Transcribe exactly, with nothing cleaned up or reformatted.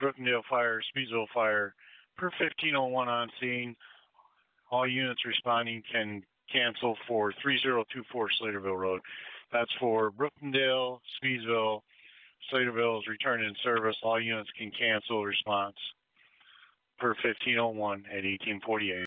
Brookendale Fire, Speedsville Fire, per fifteen oh one on scene. All units responding can cancel for three zero two four Slaterville Road. That's for Brookendale, Speedsville. Slaterville is returning in service. All units can cancel response per fifteen oh one at eighteen forty-eight.